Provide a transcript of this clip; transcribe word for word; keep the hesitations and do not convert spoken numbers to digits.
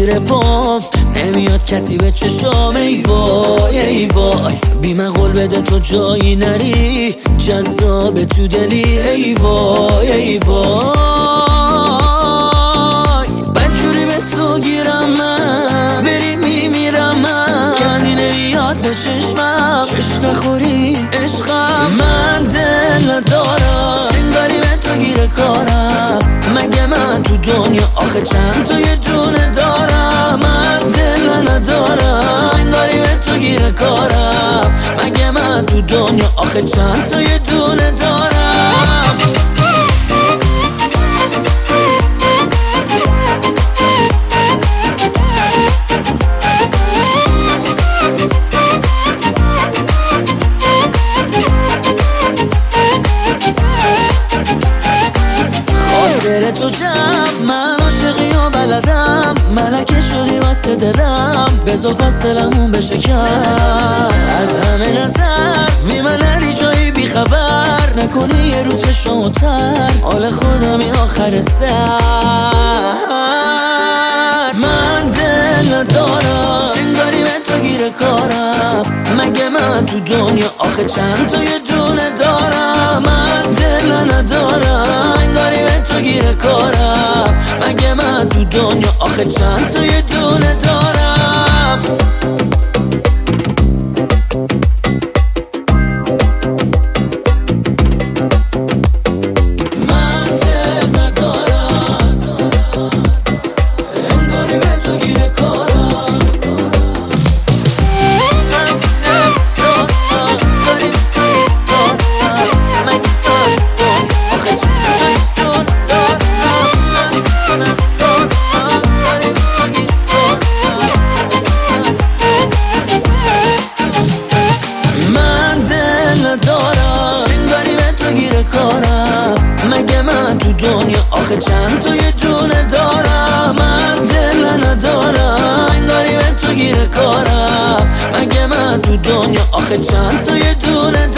زیر پام نمیاد کسی به چشام. ای وای ای وای بی من قول بده تو جایی نری، جذاب تو دلی. ای وای ای وای بدجوری به تو گیرم من، بری میمیرم من، کسی نمیاد به چشمم، چش نخوری عشقم. من دل ندارم انگاری به تو گیر کارم، مگه من تو دنیا آخه چند تا یه دونه دارم. من دل ندارم انگاری به تو گیر کارم، مگه من تو دنیا آخه چند تا یه دونه دارم. خاطر تو جمع من عاشقی و بلدم، ملکه شدی واسه دلم، بزا فاصلمون بشه کم. از همه نظر بی من نری جایی بی خبر، نکنی یه رو چشم تر حال خودمی آخر سر. من دل ندارم انگاری به تو گیر کارم، مگه من تو دنیا آخه چند تا یه دونه دارم. من دل ندارم انگاری به تو گیر کارم، مگه من تو دنیا آخه چند تا یه دونه دارم. من دل ندارم انگاری به تو گیر کارم. مگه من تو دنیا آخه چند تا یه دونه دارم. من دل ندارم انگاری به تو گیر کارم، مگه من تو دنیا آخه چند تا یه دونه دارم.